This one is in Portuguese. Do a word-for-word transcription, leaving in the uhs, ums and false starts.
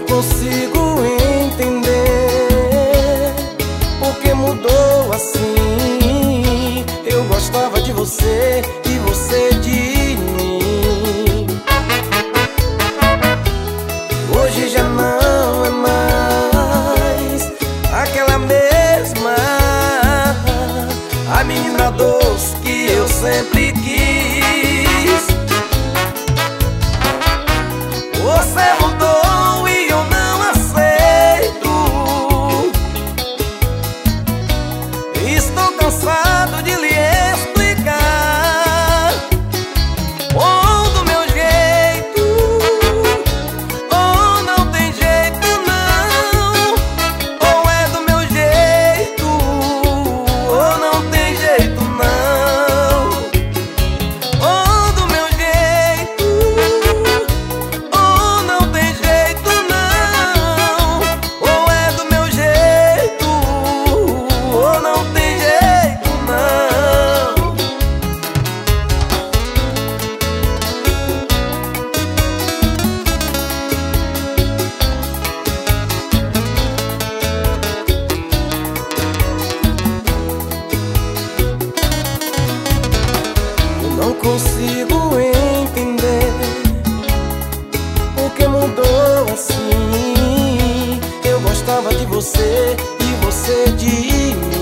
consigo entender por que mudou assim. Eu gostava de você e você de mim. Hoje já não é mais aquela mesma, a menina doce que eu sempre quis. Você mudou e eu não aceito. Estou cansado de lhe explicar, ou do meu jeito, ou não tem jeito não. Ou é do meu jeito, ou não tem jeito não. Ou do meu jeito, ou não tem jeito não. Ou é do meu jeito, ou não tem jeito não. Eu não consigo entender por que mudou assim. Eu gostava de você e você de mim.